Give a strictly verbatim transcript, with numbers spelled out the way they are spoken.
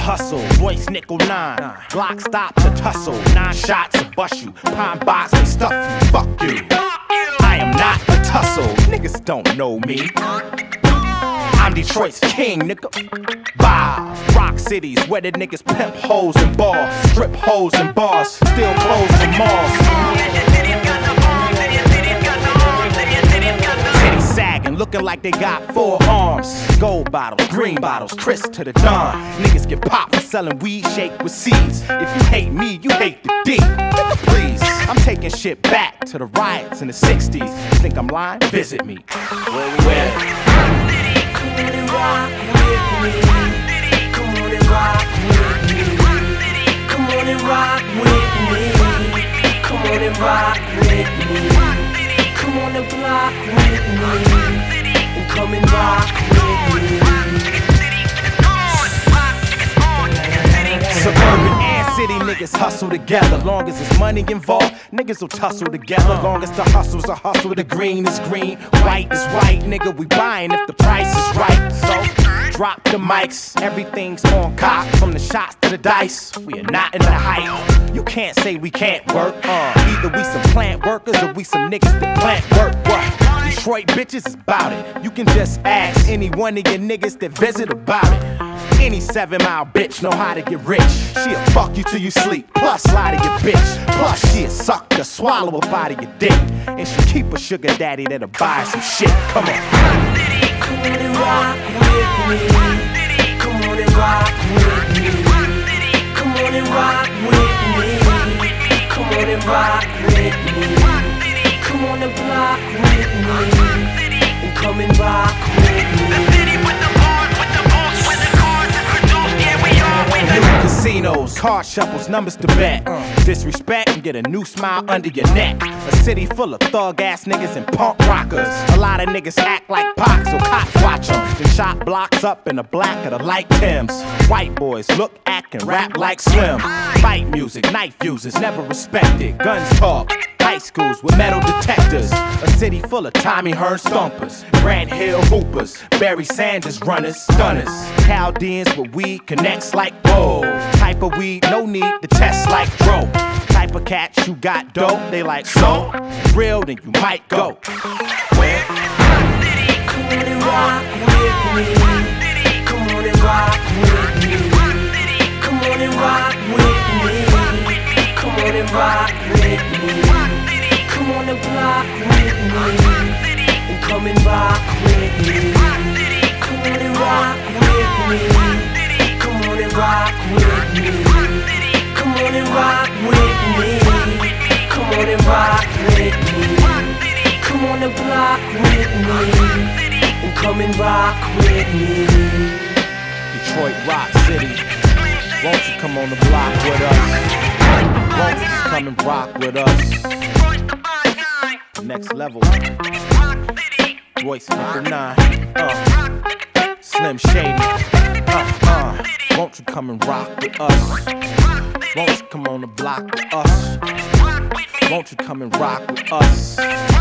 hustle, Royce nickel nine. Glock stop to tussle, nine shots to bust you. Pine box and stuff you, fuck you. I am not a tussle, niggas don't know me. I'm Detroit's king, nigga. Bow. Rock cities where the niggas pimp hoes and bars, strip hoes and bars, still clothes and malls. Titties sagging, looking like they got four arms. Gold bottles, green bottles, Chris to the dawn. Niggas get popped for selling weed shake with seeds. If you hate me, you hate the D. Nigga, please. I'm taking shit back to the riots in the sixties. Think I'm lying? Visit me. Where we at? Come on and rock with me. Come on and rock with me. Come on and rock with me. Come on and rock with me. Come on the block with me. And come and rock with me. Suburban and city niggas hustle together. Long as there's money involved, niggas will tussle together. Long as the hustle's a hustle, the green is green, white is white. Nigga, we buying if the price is right. So drop the mics, everything's on cock. From the shots to the dice, we are not in the hype. You can't say we can't work. Uh, either we some plant workers or we some niggas that plant work. What? Detroit bitches is bout it. You can just ask any one of your niggas that visit about it. Any seven mile bitch know how to get rich. She'll fuck you till you sleep, plus lie to your bitch. Plus she'll suck the swallow up out of your dick. And she keep a sugar daddy that'll buy her some shit. Come on. Come on and rock with me. Come on and rock with me. Come on and rock with me. Come on and rock with me. Come on the block with me. And come and rock with me. New casinos, card shuffles, numbers to bet. Disrespect and get a new smile under your neck. A city full of thug ass niggas and punk rockers. A lot of niggas act like Pac, so cops watch them. Then shot blocks up in the black of the light Timbs. White boys look, act, and rap like Slim. Fight music, knife users, never respected. Guns talk. High schools with metal detectors. A city full of Tommy Hearn stompers. Grant Hill hoopers. Barry Sanders runners, stunners. Chaldeans with weed connects like whoa. Type of weed, no need to test like dro. Type of cats you got dope, they like so. Real, then you might go. Where? Come on and rock with me. Come on and rock with me. Come on and rock with me. Come on and rock with me. Come on the block with me. And come and rock with me. Come on and rock with me. Come on and rock with me. Come on and rock with me. Come on and rock with me. Come on the block with me. And come and rock with me. Detroit Rock City. Won't you come on the block with us? Won't you just come and rock with us? Next level. Royce Nickel nine. Uh. Slim Shady. Uh, uh. Won't you come and rock with us? Won't you come on the block with us? Won't you come and rock with us?